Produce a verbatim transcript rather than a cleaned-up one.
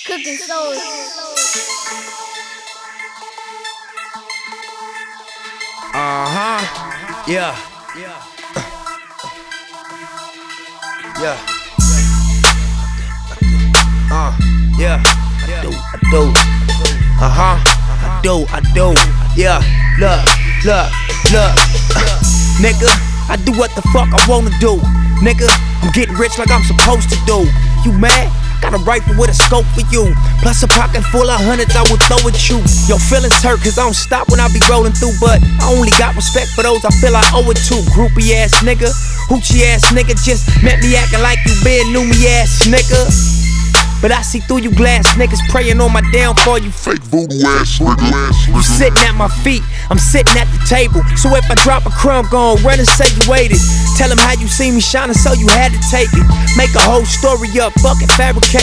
Cooking soul. Uh-huh. Yeah. Yeah. Uh, yeah. I do, I do. Uh-huh. I do, I do. Yeah. Look, look, look. Uh, nigga, I do what the fuck I wanna do. Nigga, I'm getting rich like I'm supposed to do. You mad? Got a rifle with a scope for you. Plus a pocket full of hundreds I will throw at you. Your feelings hurt cause I don't stop when I be rolling through. But I only got respect for those I feel I owe it to. Groupie ass nigga, hoochie ass nigga. Just met me acting like you been knew me ass nigga. But I see through you glass niggas praying on my downfall, you fake voodoo ass nigga. You sitting at my feet, I'm sitting at the table. So if I drop a crumb, gon' run and say you ate it. Tell them how you see me shining so you had to take it. Make a whole story up, fucking fabricate